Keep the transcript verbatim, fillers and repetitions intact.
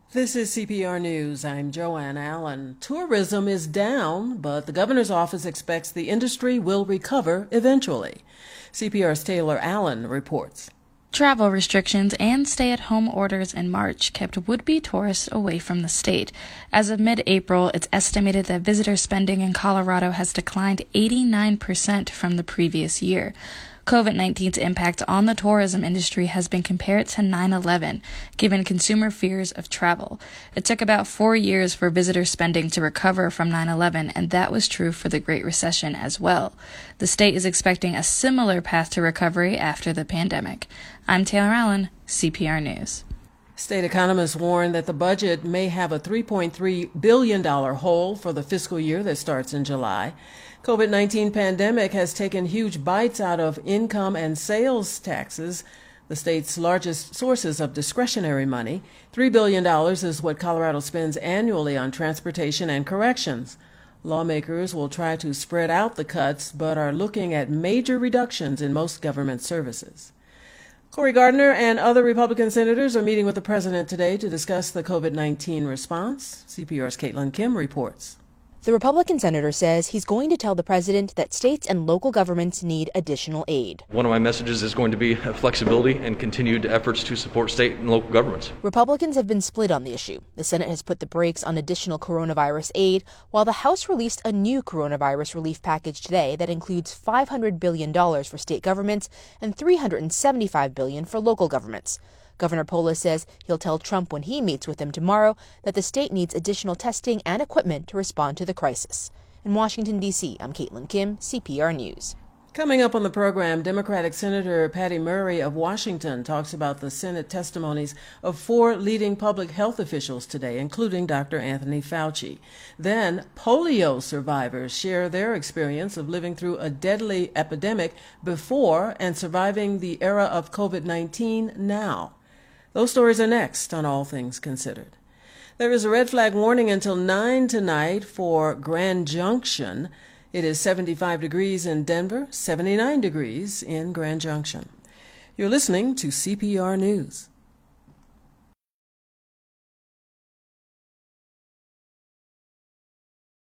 This is C P R News. I'm Joanne Allen. Tourism is down, but the governor's office expects the industry will recover eventually. C P R's Taylor Allen reports. Travel restrictions and stay-at-home orders in March kept would-be tourists away from the state. As of mid-April, it's estimated that visitor spending in Colorado has declined eighty-nine percent from the previous year. COVID nineteen's impact on the tourism industry has been compared to nine eleven, given consumer fears of travel. It took about four years for visitor spending to recover from nine eleven, and that was true for the Great Recession as well. The state is expecting a similar path to recovery after the pandemic. I'm Taylor Allen, C P R News. State economists warn that the budget may have a three point three billion dollars hole for the fiscal year that starts in July. COVID nineteen pandemic has taken huge bites out of income and sales taxes, the state's largest sources of discretionary money. three billion dollars is what Colorado spends annually on transportation and corrections. Lawmakers will try to spread out the cuts, but are looking at major reductions in most government services. Cory Gardner and other Republican senators are meeting with the president today to discuss the COVID nineteen response. C P R's Caitlin Kim reports. The Republican senator says he's going to tell the president that states and local governments need additional aid. One of my messages is going to be flexibility and continued efforts to support state and local governments. Republicans have been split on the issue. The Senate has put the brakes on additional coronavirus aid, while the House released a new coronavirus relief package today that includes five hundred billion dollars for state governments and three hundred seventy-five billion dollars for local governments. Governor Polis says he'll tell Trump when he meets with him tomorrow that the state needs additional testing and equipment to respond to the crisis. In Washington, D C, I'm Caitlin Kim, C P R News. Coming up on the program, Democratic Senator Patty Murray of Washington talks about the Senate testimonies of four leading public health officials today, including Doctor Anthony Fauci. Then, polio survivors share their experience of living through a deadly epidemic before and surviving the era of COVID nineteen now. Those stories are next on All Things Considered. There is a red flag warning until nine tonight for Grand Junction. It is seventy-five degrees in Denver, seventy-nine degrees in Grand Junction. You're listening to C P R News.